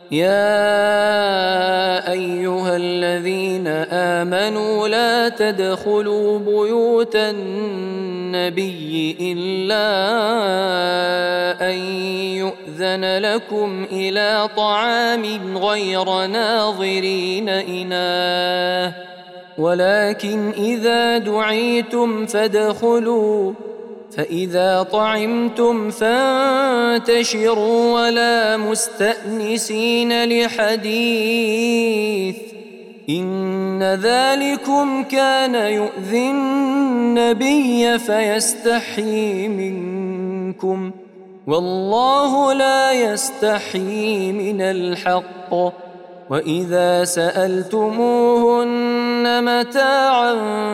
يا أيها الذين آمنوا لا تدخلوا بيوت النبي إلا أن يؤذن لكم إلى طعام غير ناظرين إناه ولكن إذا دعيتم فادخلوا فإذا طعمتم فانتشروا ولا مستأنسين لحديث إن ذلكم كان يؤذي النبي فيستحيي منكم والله لا يستحيي من الحق وإذا سألتموهن متاعا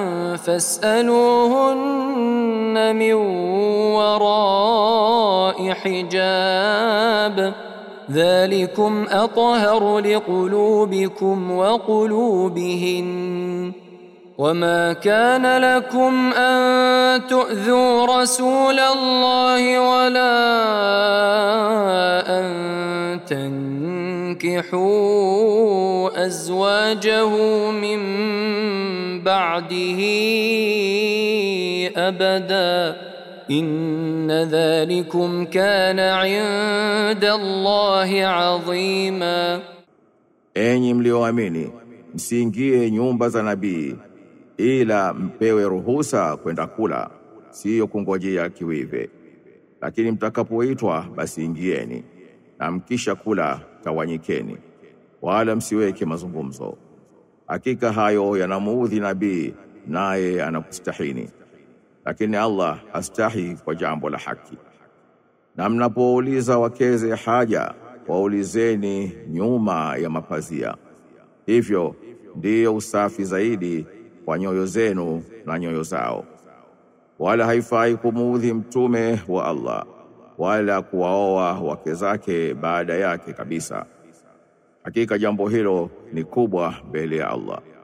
فاسألوهن من وراء حجاب ذلكم أطهر لقلوبكم وقلوبهن وما كان لكم أن تؤذوا رسول الله ولا أن تنكحوا أزواجه من بعده أبدا إن ذلكم كان عند الله عظيما. Enyi mlioamini, msiingie nyumba za nabii ila mpewe ruhusa kwenda kula, siyo kungojea kiwive. Lakini mtakapoitwa basi ingieni, na mkisha kula tawanyikeni, wala msiweke mazungumzo. Hakika hayo yanamuudhi nabii, naye anakustahini. Lakini Allah hastahi kwa jambo la haki. Na mnapouliza wakeze haja, waulizeni nyuma ya mapazia. Hivyo ndiyo usafi zaidi kwa nyoyo zenu na nyoyo zao. Wala haifai kumuudhi mtume wa Allah, wala kuwaoa wake zake baada yake kabisa. Hakika jambo hilo ni kubwa mbele ya Allah.